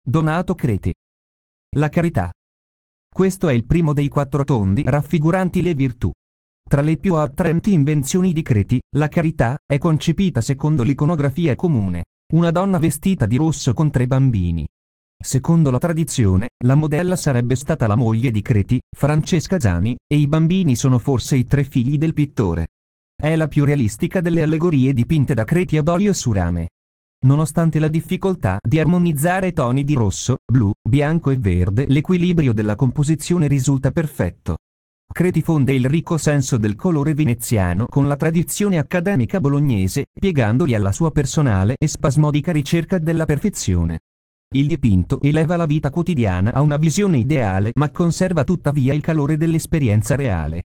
Donato Creti. La carità. Questo è il primo dei 4 tondi raffiguranti le virtù. Tra le più attraenti invenzioni di Creti, la carità è concepita secondo l'iconografia comune, una donna vestita di rosso con 3 bambini. Secondo la tradizione, la modella sarebbe stata la moglie di Creti, Francesca Zani, e i bambini sono forse i 3 figli del pittore. È la più realistica delle allegorie dipinte da Creti ad olio su rame. Nonostante la difficoltà di armonizzare toni di rosso, blu, bianco e verde, l'equilibrio della composizione risulta perfetto. Creti fonde il ricco senso del colore veneziano con la tradizione accademica bolognese, piegandoli alla sua personale e spasmodica ricerca della perfezione. Il dipinto eleva la vita quotidiana a una visione ideale ma conserva tuttavia il calore dell'esperienza reale.